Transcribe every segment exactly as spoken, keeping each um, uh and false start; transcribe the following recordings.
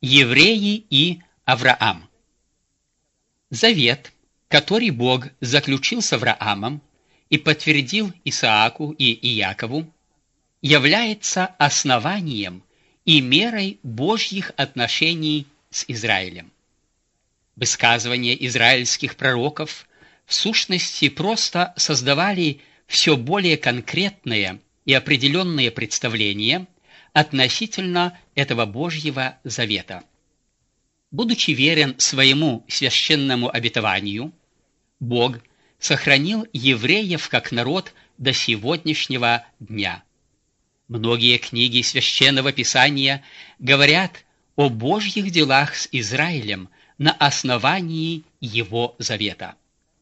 евреи и Авраам. Завет, который Бог заключил с Авраамом и подтвердил Исааку и Иакову, является основанием и мерой Божьих отношений с Израилем. Высказывания израильских пророков в сущности просто создавали все более конкретные и определенные представления относительно этого Божьего завета. Будучи верен своему священному обетованию, Бог сохранил евреев как народ до сегодняшнего дня. Многие книги Священного Писания говорят о Божьих делах с Израилем на основании Его завета.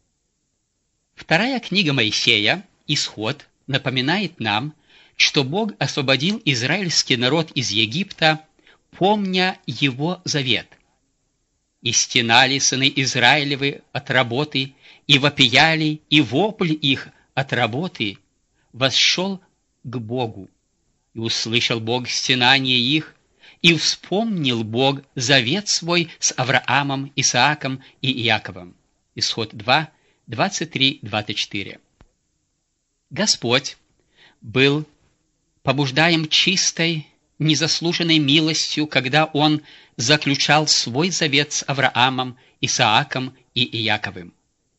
Вторая книга Моисея, Исход, напоминает нам, что Бог освободил израильский народ из Египта, помня Его завет. «И стенали сыны Израилевы от работы, и вопияли, и вопль их от работы восшел к Богу. И услышал Бог стенание их, и вспомнил Бог завет свой с Авраамом, Исааком и Иаковом». Исход два, двадцать три двадцать четыре. Господь был побуждаем чистой, незаслуженной милостью, когда Он заключал свой завет с Авраамом, Исааком и Иаковым.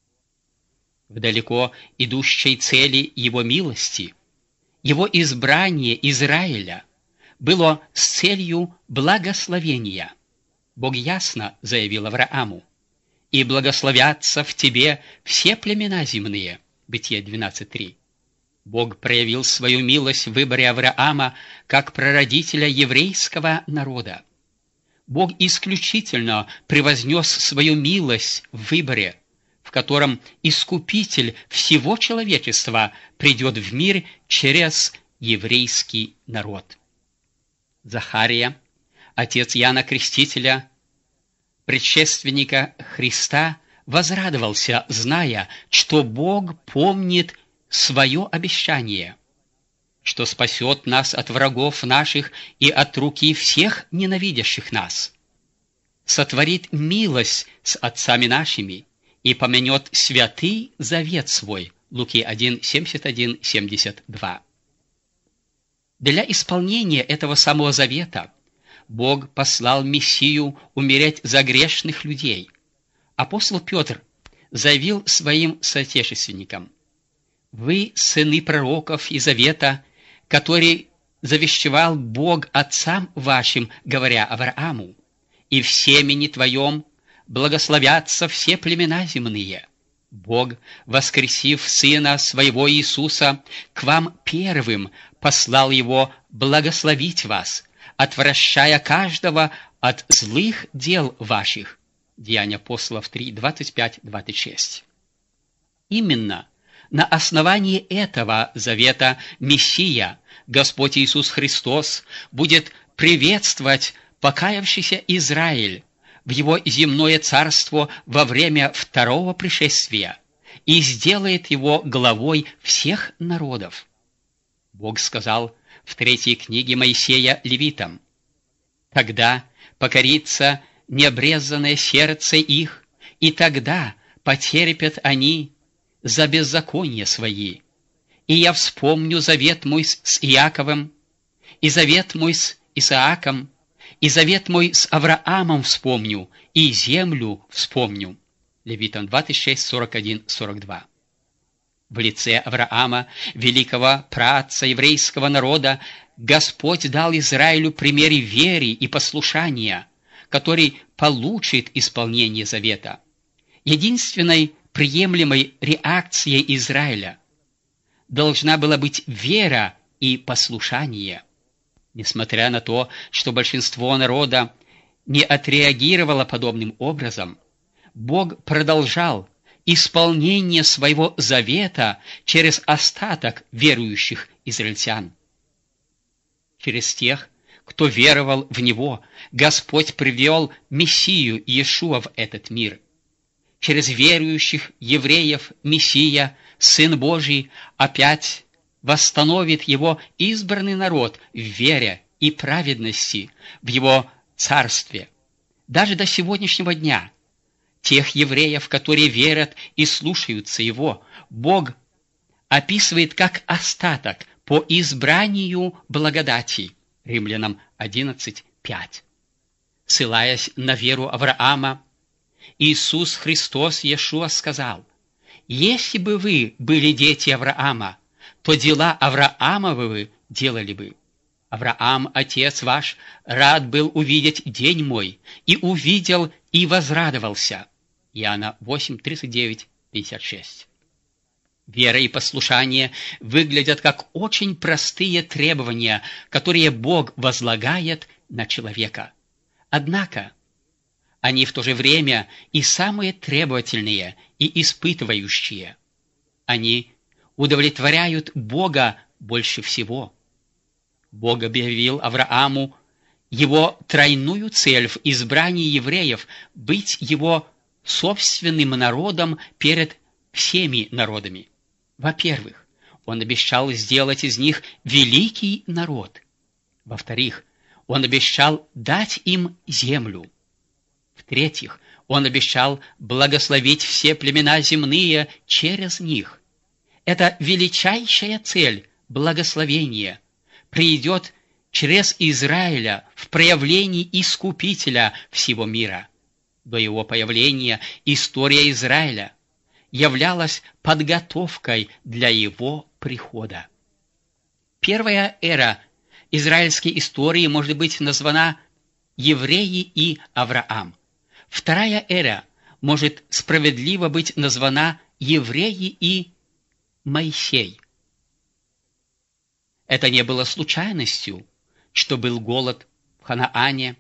В далеко идущей цели Его милости, Его избрание Израиля было с целью благословения. Бог ясно заявил Аврааму: «И благословятся в тебе все племена земные». Бытие двенадцать три. Бог проявил свою милость в выборе Авраама как прародителя еврейского народа. Бог исключительно превознес свою милость в выборе, в котором Искупитель всего человечества придет в мир через еврейский народ. Захария, отец Иоанна Крестителя, предшественника Христа, возрадовался, зная, что Бог помнит свое обещание, что спасет нас от врагов наших и от руки всех ненавидящих нас, сотворит милость с отцами нашими и помянет святый завет свой. Луки один, семьдесят один семьдесят два. Для исполнения этого самого завета Бог послал Мессию умереть за грешных людей. Апостол Петр заявил своим соотечественникам: «Вы сыны пророков и завета, который завещевал Бог отцам вашим, говоря Аврааму: и в семени твоем благословятся все племена земные. Бог, воскресив Сына Своего Иисуса, к вам первым послал Его благословить вас, отвращая каждого от злых дел ваших». Деяния апостолов три, двадцать пять двадцать шесть. Именно на основании этого завета Мессия, Господь Иисус Христос, будет приветствовать покаявшийся Израиль в его земное царство во время второго пришествия и сделает его главой всех народов. Бог сказал в третьей книге Моисея левитам: «Тогда покорится необрезанное сердце их, и тогда потерпят они за беззакония свои. И я вспомню завет мой с Иаковом, и завет мой с Исааком, и завет мой с Авраамом вспомню, и землю вспомню». Левитам двадцать шесть, сорок один, сорок два. В лице Авраама, великого праотца еврейского народа, Господь дал Израилю пример веры и послушания, который получит исполнение завета. Единственной приемлемой реакцией Израиля должна была быть вера и послушание. Несмотря на то, что большинство народа не отреагировало подобным образом, Бог продолжал исполнение своего завета через остаток верующих израильтян. Через тех, кто веровал в Него, Господь привел Мессию Иешуа в этот мир. Через верующих евреев Мессия, Сын Божий, опять восстановит Его избранный народ в вере и праведности в Его Царстве, Даже до сегодняшнего дня тех евреев, которые верят и слушаются Его, Бог описывает как остаток по избранию благодати. Римлянам одиннадцать, пять. Ссылаясь на веру Авраама, Иисус Христос Иешуа сказал: «Если бы вы были дети Авраама, то дела Авраамовы вы делали бы. Авраам, отец ваш, рад был увидеть день мой, и увидел, и возрадовался». Иоанна восемь, тридцать девять, пятьдесят шесть. Вера и послушание выглядят как очень простые требования, которые Бог возлагает на человека. Однако они в то же время и самые требовательные и испытывающие. Они удовлетворяют Бога больше всего. Бог объявил Аврааму его тройную цель в избрании евреев – быть его собственным народом перед всеми народами. Во-первых, Он обещал сделать из них великий народ. Во-вторых, Он обещал дать им землю. В-третьих, Он обещал благословить все племена земные через них. Эта величайшая цель – благословение – придет через Израиля в проявлении Искупителя всего мира. До его появления история Израиля являлась подготовкой для его прихода. Первая эра израильской истории может быть названа «Евреи и Авраам». Вторая эра может справедливо быть названа «Евреи и Моисей». Это не было случайностью, что был голод в Ханаане,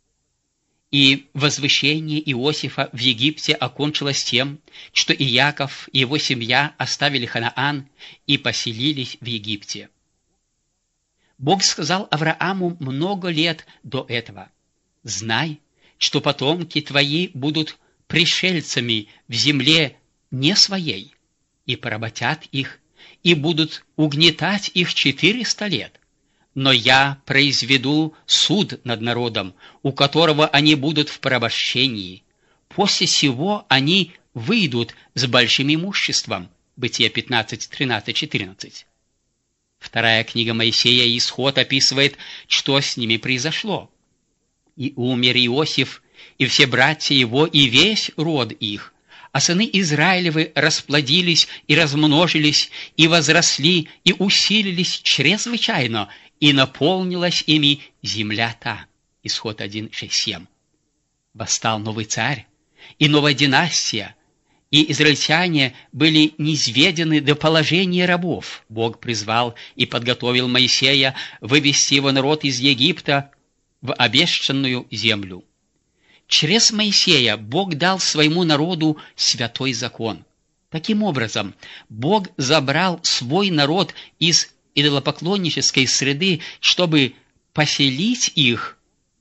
и возвышение Иосифа в Египте окончилось тем, что Иаков и его семья оставили Ханаан и поселились в Египте. Бог сказал Аврааму много лет до этого: «Знай, что потомки твои будут пришельцами в земле не своей, и поработят их, и будут угнетать их четыреста лет. Но я произведу суд над народом, у которого они будут в порабощении. После сего они выйдут с большим имуществом». Бытие пятнадцать, тринадцать, четырнадцать. Вторая книга Моисея, Исход, описывает, что с ними произошло. «И умер Иосиф, и все братья его, и весь род их, а сыны Израилевы расплодились и размножились, и возросли, и усилились чрезвычайно, и наполнилась ими земля та». Исход один, шесть, семь. Восстал новый царь, и новая династия, и израильтяне были низведены до положения рабов. Бог призвал и подготовил Моисея вывести его народ из Египта в обещанную землю. Через Моисея Бог дал своему народу святой закон. Таким образом, Бог забрал свой народ из идолопоклоннической среды, чтобы поселить их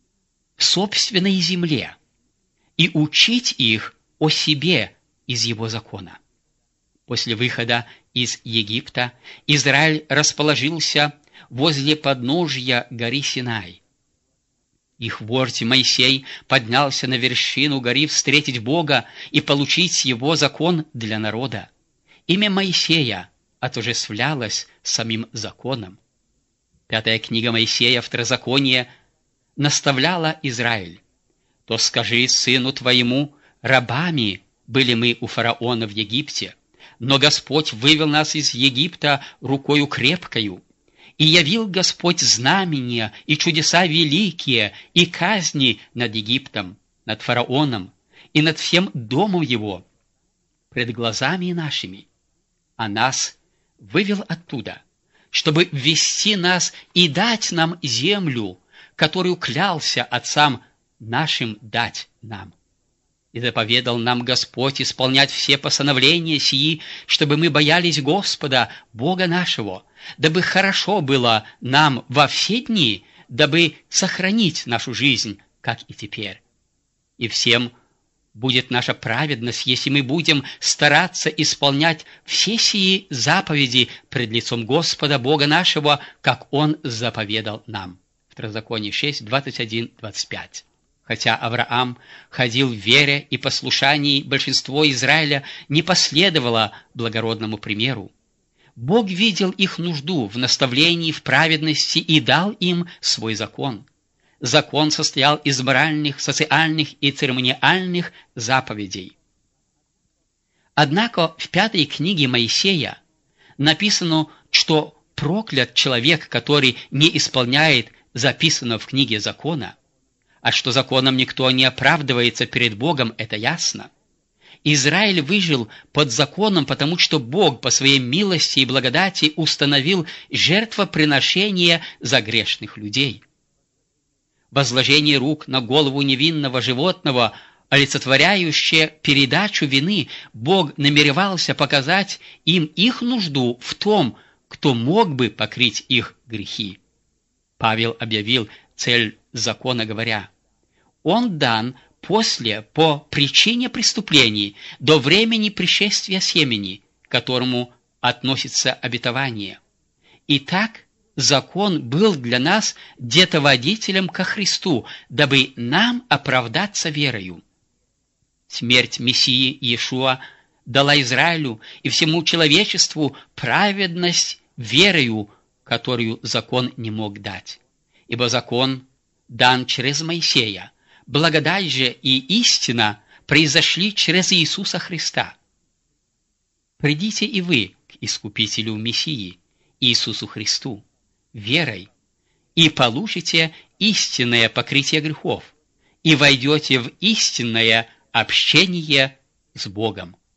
в собственной земле и учить их о себе из его закона. После выхода из Египта Израиль расположился возле подножья горы Синай. Их вождь Моисей поднялся на вершину горы встретить Бога и получить его закон для народа. Имя Моисея отождествлялось с самим законом. Пятая книга Моисея, Второзаконие, наставляла Израиль: «То скажи сыну твоему, рабами были мы у фараона в Египте, но Господь вывел нас из Египта рукою крепкою, и явил Господь знамения и чудеса великие и казни над Египтом, над фараоном и над всем домом его, пред глазами нашими, а нас вывел оттуда, чтобы ввести нас и дать нам землю, которую клялся отцам нашим дать нам. И заповедал нам Господь исполнять все постановления сии, чтобы мы боялись Господа, Бога нашего, дабы хорошо было нам во все дни, дабы сохранить нашу жизнь, как и теперь. И всем будет наша праведность, если мы будем стараться исполнять все сии заповеди пред лицом Господа, Бога нашего, как Он заповедал нам». Второзаконие шесть, двадцать один, двадцать пять. Хотя Авраам ходил в вере и послушании, большинство Израиля не последовало благородному примеру. Бог видел их нужду в наставлении в праведности и дал им свой закон. Закон состоял из моральных, социальных и церемониальных заповедей. Однако в пятой книге Моисея написано, что проклят человек, который не исполняет записанного в книге закона, а что законом никто не оправдывается перед Богом, это ясно. Израиль выжил под законом, потому что Бог по своей милости и благодати установил жертвоприношение за грешных людей. Возложение рук на голову невинного животного, олицетворяющее передачу вины, Бог намеревался показать им их нужду в том, кто мог бы покрыть их грехи. Павел объявил цель закона, говоря: «Он дан после, по причине преступлений, до времени пришествия семени, к которому относится обетование. Итак, закон был для нас детоводителем ко Христу, дабы нам оправдаться верою». Смерть Мессии Иешуа дала Израилю и всему человечеству праведность верою, которую закон не мог дать. Ибо закон дан через Моисея, благодать же и истина произошли через Иисуса Христа. Придите и вы к Искупителю Мессии, Иисусу Христу, верой, и получите истинное покрытие грехов, и войдете в истинное общение с Богом.